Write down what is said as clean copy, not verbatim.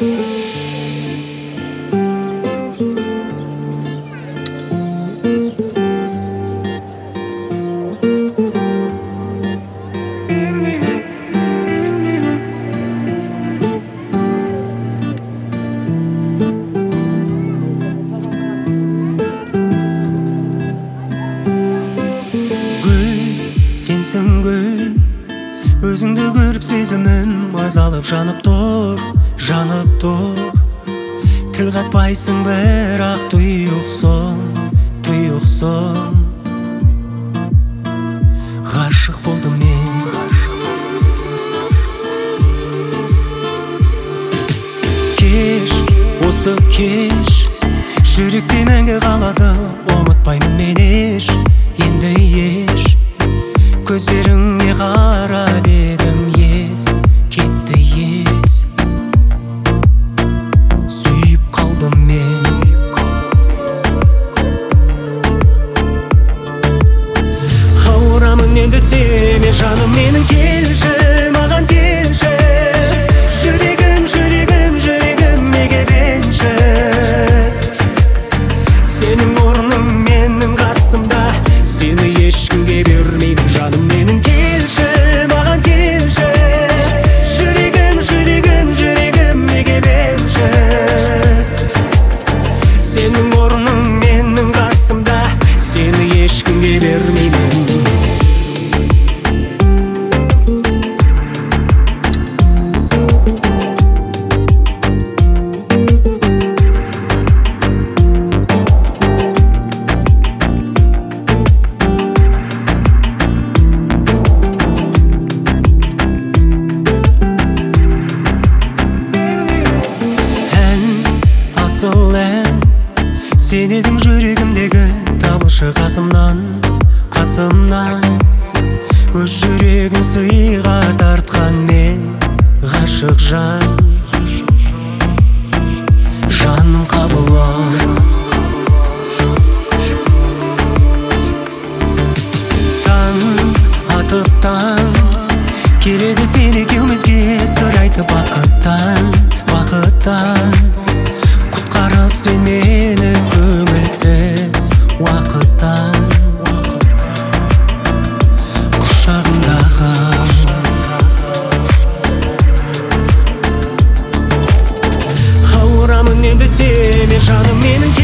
Сенсің гүл, өзіңді көріп сезімім азалып жанып тұр. Тіл қатпайсың бірақ тұйықсың. Ғашық болдым мен. Кеш, осы кеш, жүректе мәңгі қалады. Ұмытпаймын мен енді еш. Көздеріңе қарап едім, ес кетті ес. Сүйіп қалдым мен. Ауырамын енді сене жаным менің, келші, маған келші. Жүрегім неге бенші. Сенің орның менің қасымда, сені ешкімге бермеймін жаным менің, келші, маған келші. Жүрегім неге бенші. Сенің орның менің қасымда, сені ешкімге бермеймін. Сен едің жүрегімдегі табылшы қасымнан. Өз жүрегін сыйға тартқан мен, ғашық жан. Жаным қабылым. Таң атып таң келеді сен екеумізге сыр айтып бақыттан. Құтқарып сен мені көңілсіз уақыттан. Құшағымдағы ауырамын енді сене жаным менің.